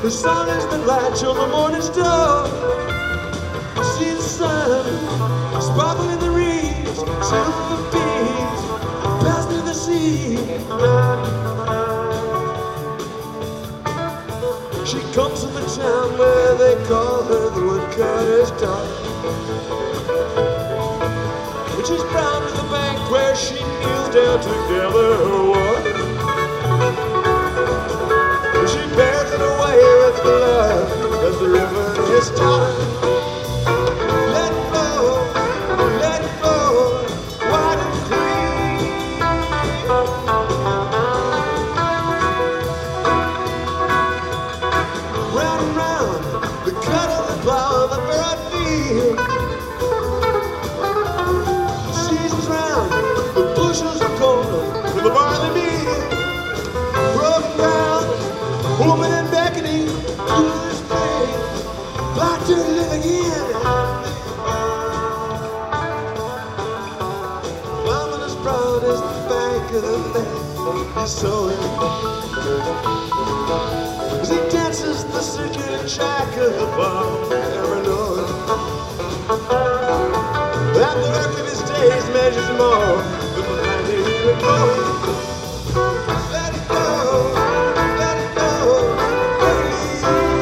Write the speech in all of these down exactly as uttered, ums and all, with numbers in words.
The sun is the light till the morning star. See the sun sparkle in the reeds, silver beams pass through the sea. She comes from the town where they call her the woodcutter's daughter. And she's bound to the bank where she kneels down to gather her water. And she bears it away with blood as the river is taught. Let it flow, let it flow, wide and free. Round and round, the cut of the plow of the furrowed field. Seasons round, the bushels of corn with the barley meal. Broken ground, woman and beckoning to this place, like to live again. Woman as proud as the bank of the land is sowing. As he dances the circular track of the bomb every note. And the work of his days measures more than the land he would go. Let it go, let it go, please.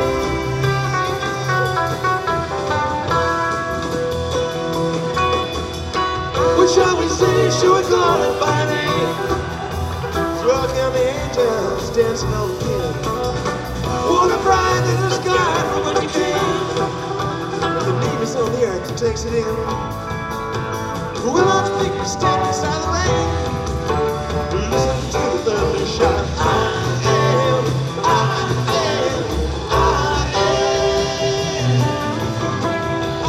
What shall we say? Shall we call it by name? Throw down the angels dancing on the piano. Water bright in the sky from which it came. The deepest on the earth takes it in. We'll not think we stand beside the rain. Listen to the thunder shout. I am, I am, I am, I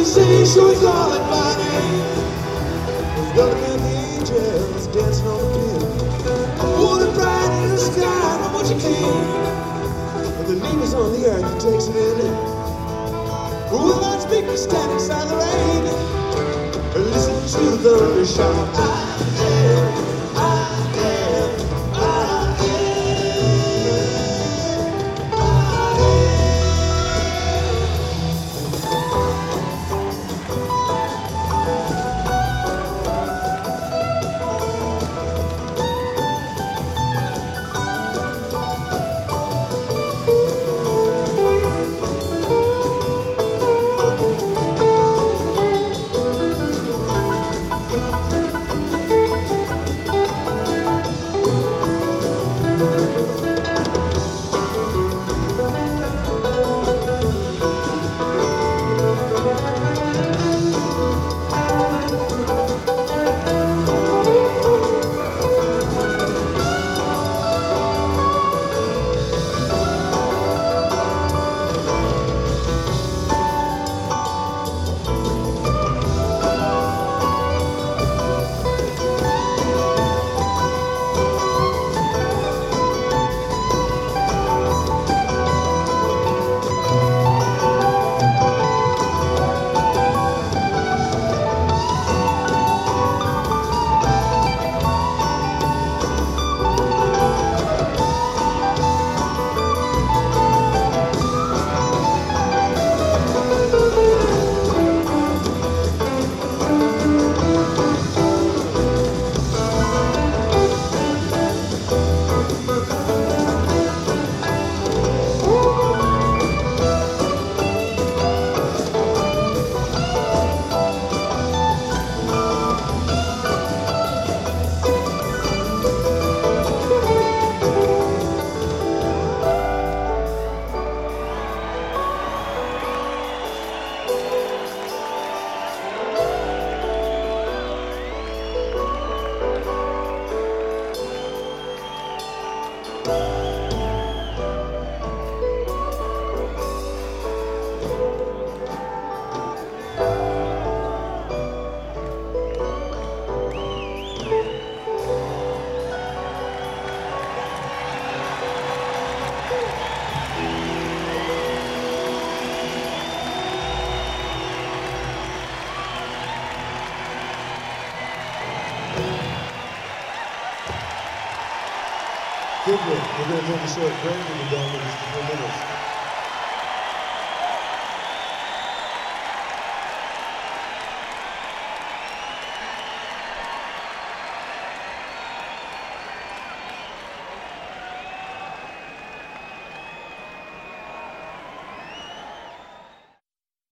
we sing, should we call it by name? We've got to the angels dancing on the pier. Water bright in the sky, how much you can. But the leaves on the earth, he takes it in. With our speakers standing inside the rain. Listen to the thunder shout. I am, I am, I am, I am. We're going to take a short break and we'll be done in just a few minutes.